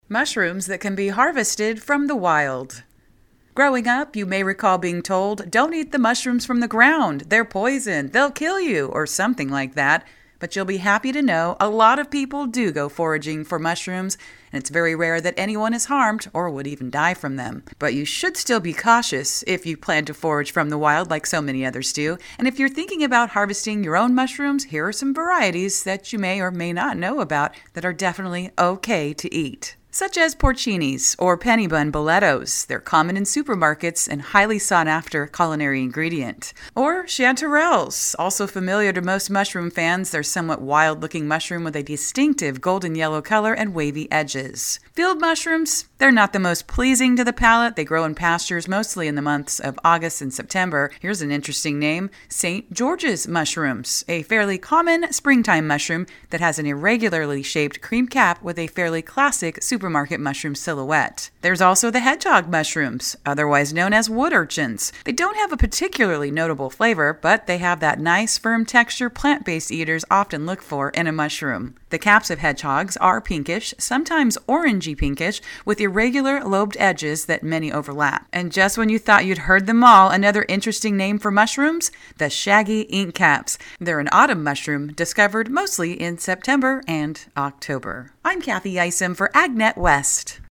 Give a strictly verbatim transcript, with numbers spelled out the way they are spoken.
Mushrooms that can be harvested from the wild. Growing up, you may recall being told, "Don't eat the mushrooms from the ground. They're poison. They'll kill you," or something like that. But you'll be happy to know a lot of people do go foraging for mushrooms, and it's very rare that anyone is harmed or would even die from them. But you should still be cautious if you plan to forage from the wild like so many others do. And if you're thinking about harvesting your own mushrooms, here are some varieties that you may or may not know about that are definitely okay to eat. Such as porcinis or penny bun boletos. They're common in supermarkets and highly sought after culinary ingredient. Or chanterelles, also familiar to most mushroom fans. They're somewhat wild looking mushroom with a distinctive golden yellow color and wavy edges. Field mushrooms, they're not the most pleasing to the palate. They grow in pastures mostly in the months of August and September. Here's an interesting name, Saint George's mushrooms, a fairly common springtime mushroom that has an irregularly shaped cream cap with a fairly classic super supermarket mushroom silhouette. There's also the hedgehog mushrooms, otherwise known as wood urchins. They don't have a particularly notable flavor, but they have that nice, firm texture plant-based eaters often look for in a mushroom. The caps of hedgehogs are pinkish, sometimes orangey pinkish, with irregular lobed edges that many overlap. And just when you thought you'd heard them all, another interesting name for mushrooms, the shaggy ink caps. They're an autumn mushroom discovered mostly in September and October. I'm Kathy Isom for AgNet West.